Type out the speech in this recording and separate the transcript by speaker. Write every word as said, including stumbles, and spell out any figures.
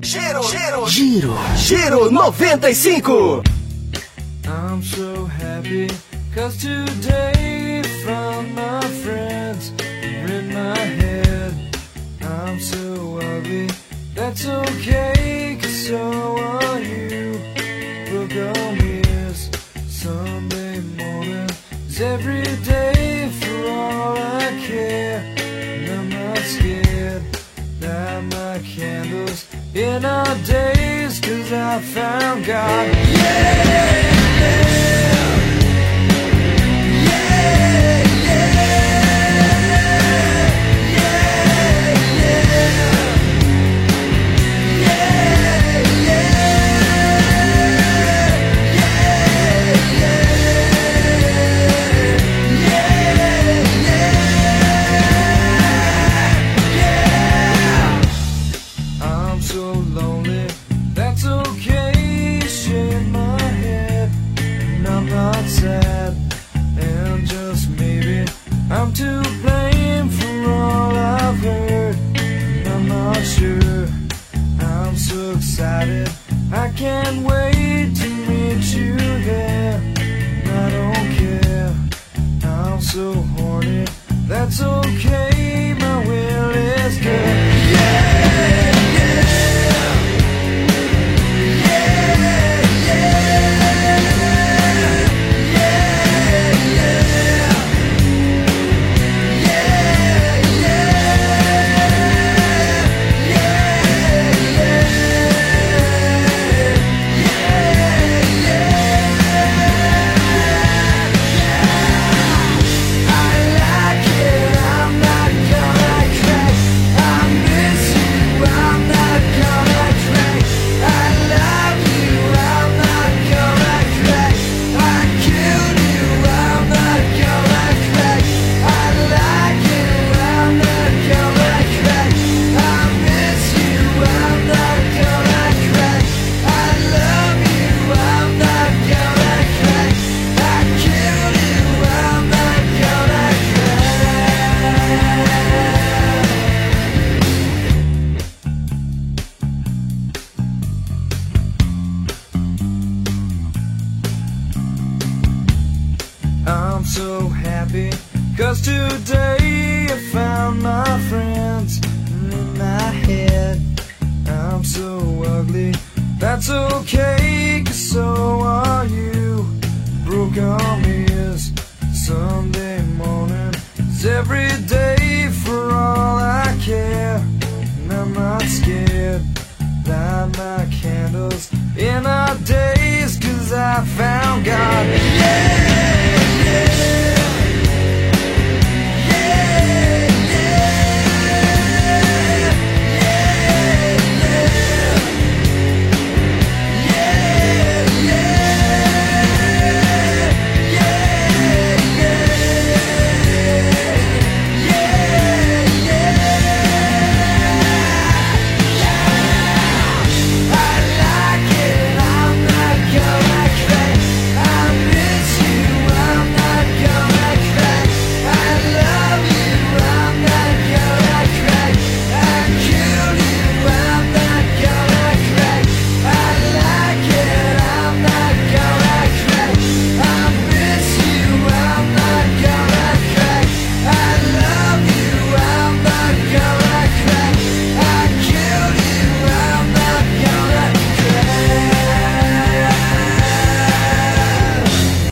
Speaker 1: Giro, giro, giro, giro noventa e cinco.
Speaker 2: I'm so happy, cause today found my friends in my head. I'm so ugly, that's okay, cause so are you. Look on this Sunday morning is every day for all I care. And I'm not scared, light my candles in our days, cause I found God. Yeah! I'm to blame for all I've heard, and I'm not sure. I'm so excited, I can't wait to meet you there. And I don't care, I'm so horny, that's okay, my will is good. Yeah, yeah, yeah, yeah. I'm so happy, cause today I found my friends in my head. I'm so ugly, that's okay, cause so are you. Broke arm is Sunday morning, it's every day for all I care. And I'm not scared, light my candles in our days, cause I found God.